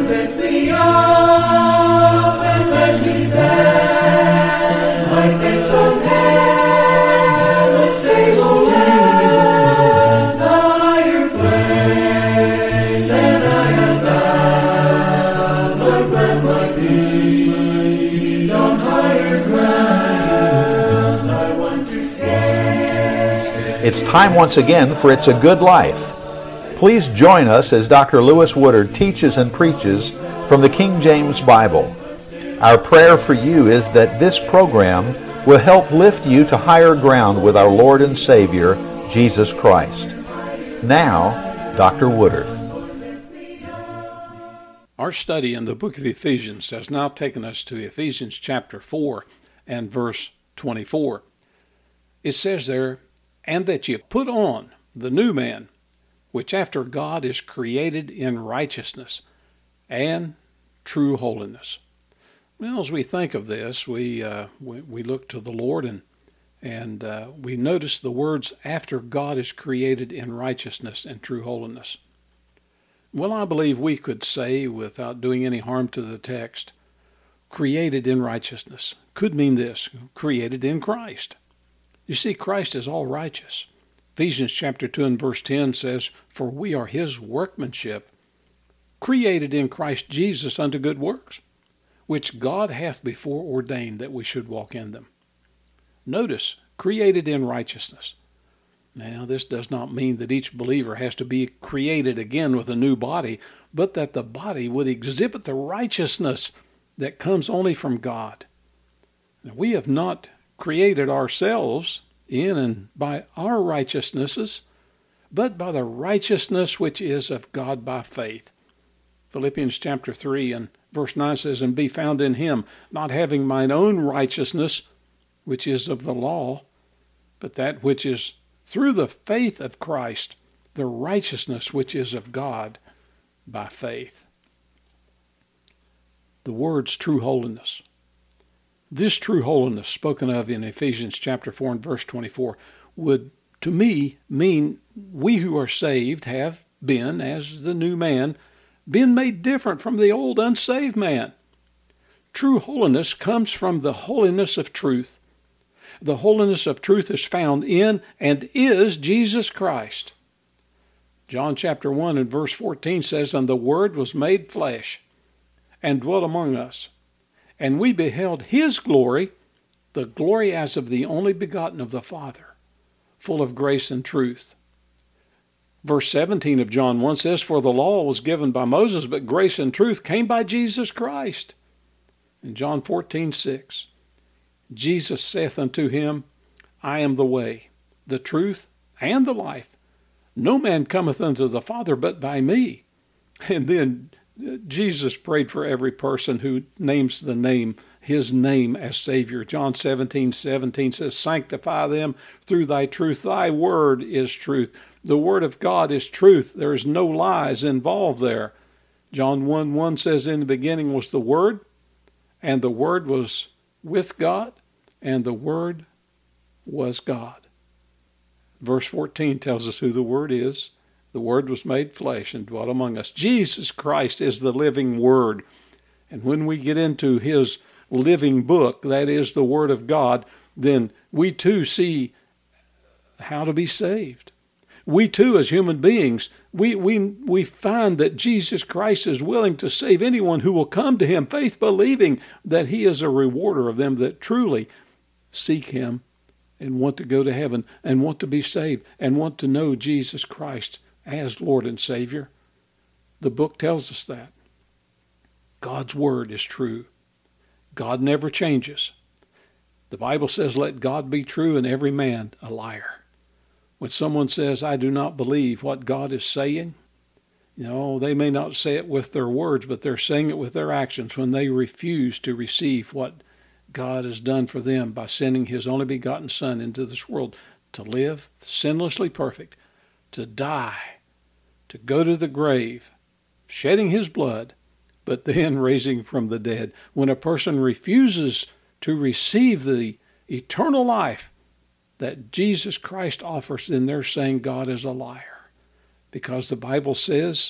lift me up and let me stand. My faith from heaven's table land, a higher plane than I have found. Lord, plant my feet on higher ground. I want to stand. It's time once again for It's a Good Life. Please join us as Dr. Lewis Woodard teaches and preaches from the King James Bible. Our prayer for you is that this program will help lift you to higher ground with our Lord and Savior, Jesus Christ. Now, Dr. Woodard. Our study in the book of Ephesians has now taken us to Ephesians chapter 4 and verse 24. It says there, "And that ye put on the new man, which after God is created in righteousness and true holiness." Well, as we think of this, we look to the Lord and we notice the words, "after God is created in righteousness and true holiness." Well, I believe we could say, without doing any harm to the text, created in righteousness could mean this: created in Christ. You see, Christ is all righteous. Ephesians chapter 2 and verse 10 says, "For we are his workmanship, created in Christ Jesus unto good works, which God hath before ordained that we should walk in them." Notice, created in righteousness. Now, this does not mean that each believer has to be created again with a new body, but that the body would exhibit the righteousness that comes only from God. Now, we have not created ourselves in and by our righteousnesses, but by the righteousness which is of God by faith. Philippians chapter 3 and verse 9 says, "And be found in him, not having mine own righteousness, which is of the law, but that which is through the faith of Christ, the righteousness which is of God by faith." The words true holiness. This true holiness spoken of in Ephesians chapter 4 and verse 24 would, to me, mean we who are saved have been, as the new man, been made different from the old unsaved man. True holiness comes from the holiness of truth. The holiness of truth is found in and is Jesus Christ. John chapter 1 and verse 14 says, "And the Word was made flesh and dwelt among us. And we beheld his glory, the glory as of the only begotten of the Father, full of grace and truth." Verse 17 of John 1 says, "For the law was given by Moses, but grace and truth came by Jesus Christ." In John 14:6, "Jesus saith unto him, I am the way, the truth, and the life. No man cometh unto the Father but by me." And then Jesus prayed for every person who names his name as Savior. John 17:17 says, "Sanctify them through thy truth. Thy word is truth." The word of God is truth. There is no lies involved there. John 1:1 says, "In the beginning was the Word, and the Word was with God, and the Word was God." Verse 14 tells us who the Word is. "The Word was made flesh and dwelt among us." Jesus Christ is the living Word. And when we get into his living book, that is the Word of God, then we too see how to be saved. We too, as human beings, we find that Jesus Christ is willing to save anyone who will come to him, faith believing that he is a rewarder of them that truly seek him and want to go to heaven and want to be saved and want to know Jesus Christ as Lord and Savior. The book tells us that. God's word is true. God never changes. The Bible says, "Let God be true and every man a liar." When someone says, "I do not believe what God is saying," they may not say it with their words, but they're saying it with their actions when they refuse to receive what God has done for them by sending his only begotten Son into this world to live sinlessly perfect, to die, to go to the grave, shedding his blood, but then raising from the dead. When a person refuses to receive the eternal life that Jesus Christ offers, then they're saying God is a liar. Because the Bible says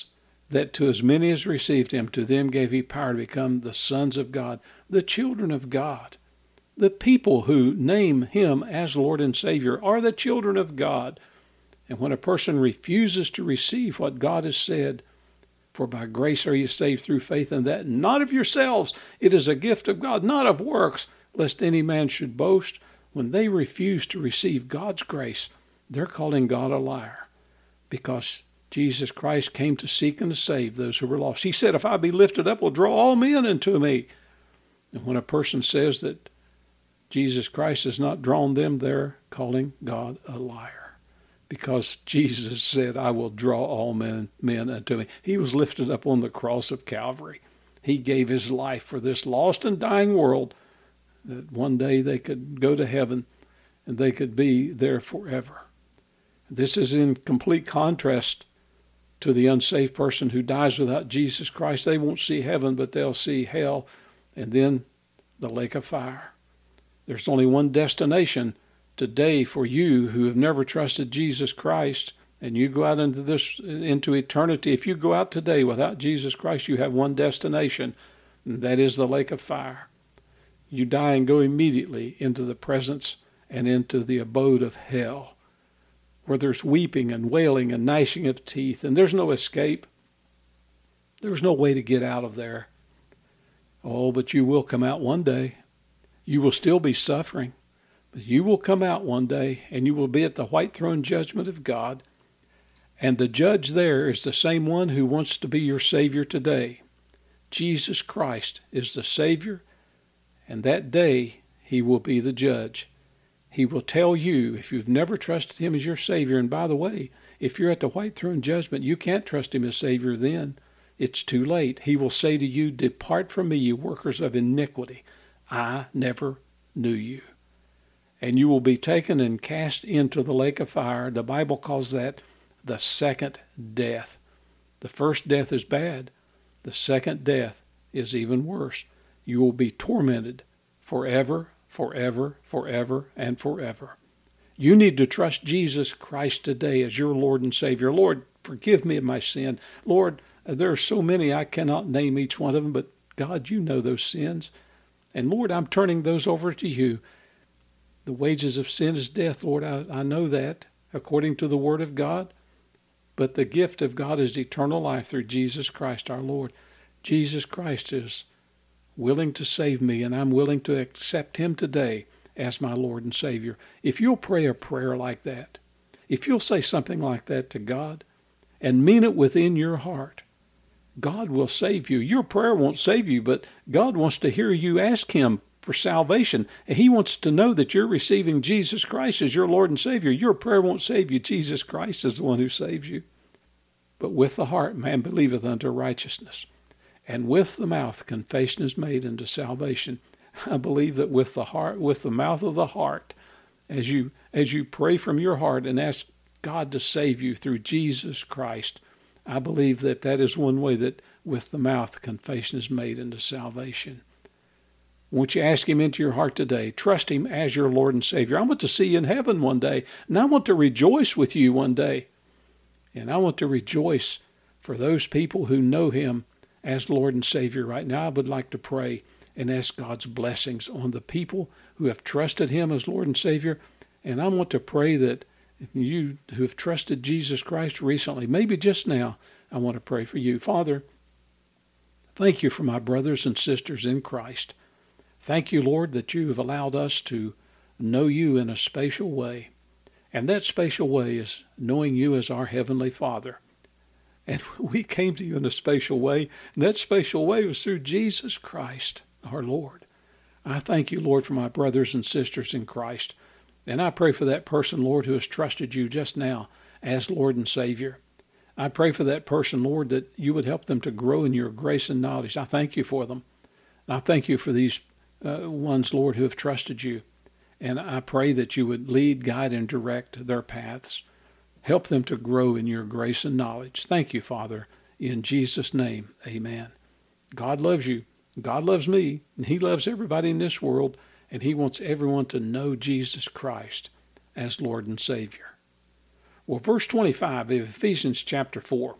that to as many as received him, to them gave he power to become the sons of God, the children of God. The people who name him as Lord and Savior are the children of God. And when a person refuses to receive what God has said, for by grace are you saved through faith, and that not of yourselves, it is a gift of God, not of works, lest any man should boast. When they refuse to receive God's grace, they're calling God a liar, because Jesus Christ came to seek and to save those who were lost. He said, if I be lifted up, will draw all men unto me. And when a person says that Jesus Christ has not drawn them, they're calling God a liar, because Jesus said, I will draw all men unto me. He was lifted up on the cross of Calvary. He gave his life for this lost and dying world, that one day they could go to heaven and they could be there forever. This is in complete contrast to the unsaved person who dies without Jesus Christ. They won't see heaven, but they'll see hell and then the lake of fire. There's only one destination today for you who have never trusted Jesus Christ, and you go out into eternity. If you go out today without Jesus Christ, you have one destination, and that is the lake of fire. You die and go immediately into the presence and into the abode of hell, where there's weeping and wailing and gnashing of teeth, and there's no escape. There's no way to get out of there. Oh, but you will come out one day. You will still be suffering, but you will come out one day, and you will be at the white throne judgment of God. And the judge there is the same one who wants to be your Savior today. Jesus Christ is the Savior, and that day he will be the judge. He will tell you, if you've never trusted him as your Savior, and by the way, if you're at the white throne judgment, you can't trust him as Savior then. It's too late. He will say to you, depart from me, you workers of iniquity. I never knew you. And you will be taken and cast into the lake of fire. The Bible calls that the second death. The first death is bad. The second death is even worse. You will be tormented forever, forever, forever, and forever. You need to trust Jesus Christ today as your Lord and Savior. Lord, forgive me of my sin. Lord, there are so many I cannot name each one of them, but God, you know those sins. And Lord, I'm turning those over to you. The wages of sin is death, Lord. I know that according to the Word of God. But the gift of God is eternal life through Jesus Christ our Lord. Jesus Christ is willing to save me, and I'm willing to accept him today as my Lord and Savior. If you'll pray a prayer like that, if you'll say something like that to God and mean it within your heart, God will save you. Your prayer won't save you, but God wants to hear you ask him for salvation. And he wants to know that you're receiving Jesus Christ as your Lord and Savior. Your prayer won't save you. Jesus Christ is the one who saves you. But with the heart man believeth unto righteousness, and with the mouth confession is made unto salvation. I believe that with the heart, with the mouth of the heart, as you pray from your heart and ask God to save you through Jesus Christ, I believe that that is one way that with the mouth confession is made unto salvation. Won't you ask him into your heart today? Trust him as your Lord and Savior. I want to see you in heaven one day, and I want to rejoice with you one day. And I want to rejoice for those people who know him as Lord and Savior right now. I would like to pray and ask God's blessings on the people who have trusted him as Lord and Savior. And I want to pray that you who have trusted Jesus Christ recently, maybe just now, I want to pray for you. Father, thank you for my brothers and sisters in Christ. Thank you, Lord, that you have allowed us to know you in a special way. And that special way is knowing you as our Heavenly Father. And we came to you in a special way, and that special way was through Jesus Christ, our Lord. I thank you, Lord, for my brothers and sisters in Christ. And I pray for that person, Lord, who has trusted you just now as Lord and Savior. I pray for that person, Lord, that you would help them to grow in your grace and knowledge. I thank you for them. I thank you for these ones, Lord, who have trusted you. And I pray that you would lead, guide, and direct their paths. Help them to grow in your grace and knowledge. Thank you, Father. In Jesus' name, amen. God loves you. God loves me. And he loves everybody in this world. And he wants everyone to know Jesus Christ as Lord and Savior. Well, verse 25 of Ephesians chapter 4,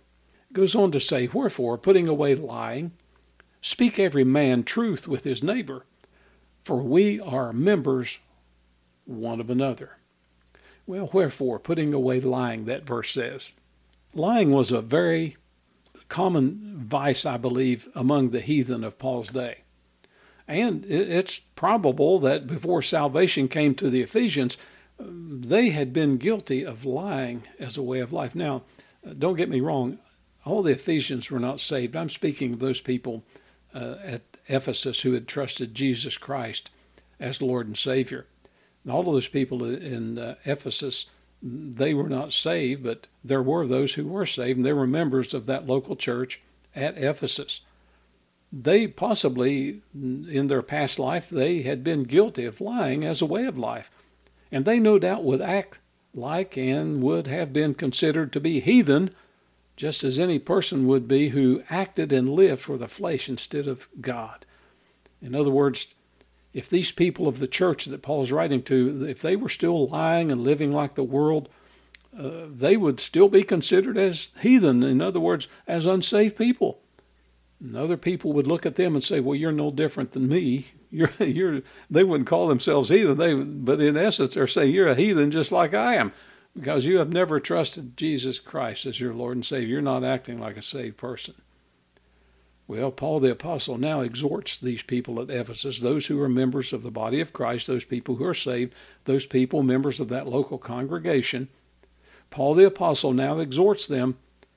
Goes on to say, wherefore, putting away lying, speak every man truth with his neighbor, for we are members one of another. Well, wherefore, putting away lying, that verse says. Lying was a very common vice, I believe, among the heathen of Paul's day. And it's probable that before salvation came to the Ephesians, they had been guilty of lying as a way of life. Now, don't get me wrong, all the Ephesians were not saved. I'm speaking of those people at Ephesus who had trusted Jesus Christ as Lord and Savior. And all of those people in Ephesus, they were not saved, but there were those who were saved, and they were members of that local church at Ephesus. They possibly, in their past life, they had been guilty of lying as a way of life. And they no doubt would act like and would have been considered to be heathen, just as any person would be who acted and lived for the flesh instead of God. In other words, if these people of the church that Paul's writing to, if they were still lying and living like the world, they would still be considered as heathen. In other words, as unsaved people. And other people would look at them and say, well, you're no different than me. They wouldn't call themselves heathen, but in essence, they're saying you're a heathen just like I am, because you have never trusted Jesus Christ as your Lord and Savior. You're not acting like a saved person. Well, Paul the Apostle now exhorts these people at Ephesus, those who are members of the body of Christ, those people who are saved, those people, members of that local congregation. Paul the Apostle now exhorts them,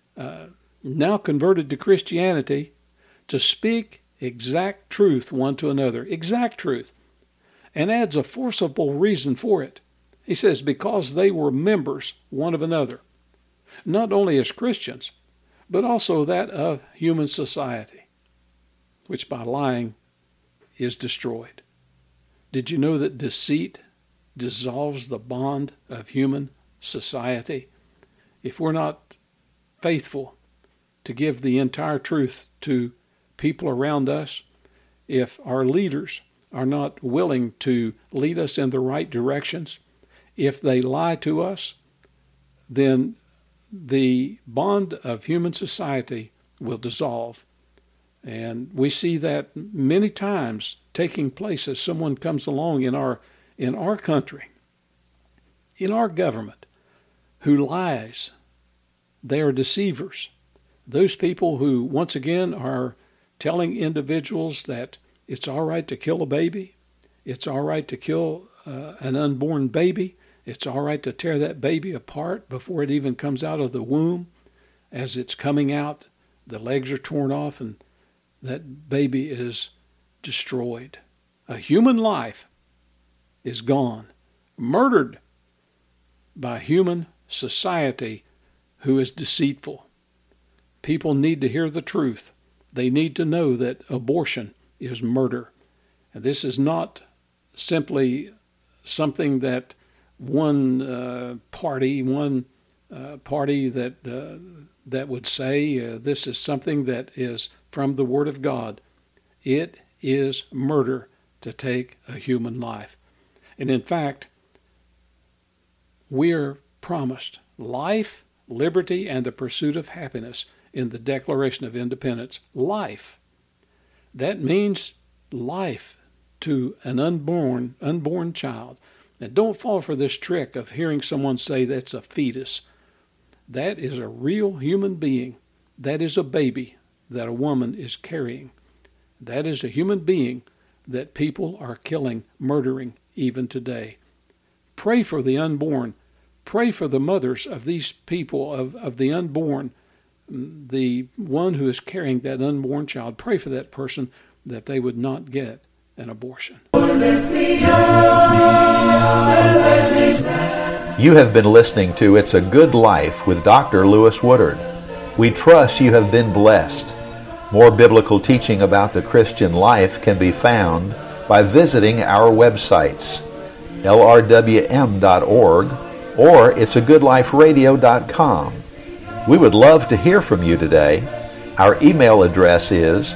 now converted to Christianity, to speak exact truth one to another, exact truth, and adds a forcible reason for it. He says, because they were members one of another, not only as Christians, but also that of human society, which by lying is destroyed. Did you know that deceit dissolves the bond of human society? If we're not faithful to give the entire truth to people around us, if our leaders are not willing to lead us in the right directions, if they lie to us, then the bond of human society will dissolve. And we see that many times taking place as someone comes along in our country, in our government, who lies. They are deceivers. Those people who, once again, are telling individuals that it's all right to kill a baby, it's all right to kill an unborn baby, it's all right to tear that baby apart before it even comes out of the womb. As it's coming out, the legs are torn off and that baby is destroyed. A human life is gone, murdered by human society who is deceitful. People need to hear the truth. They need to know that abortion is murder. And this is not simply something that one party that would say. This is something that is from the Word of God. It is murder to take a human life. And in fact, we're promised life, liberty, and the pursuit of happiness in the Declaration of Independence. Life. That means life to an unborn child. Now, don't fall for this trick of hearing someone say that's a fetus. That is a real human being. That is a baby that a woman is carrying. That is a human being that people are killing, murdering even today. Pray for the unborn. Pray for the mothers of these people, of the unborn, the one who is carrying that unborn child. Pray for that person that they would not get an abortion. You have been listening to It's a Good Life with Dr. Lewis Woodard. We trust you have been blessed. More biblical teaching about the Christian life can be found by visiting our websites, lrwm.org or it'sagoodliferadio.com. We would love to hear from you today. Our email address is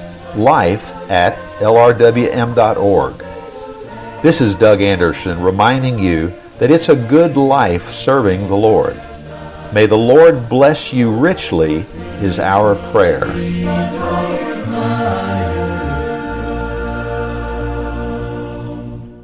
life@lrwm.org. This is Doug Anderson reminding you that it's a good life serving the Lord. May the Lord bless you richly is our prayer.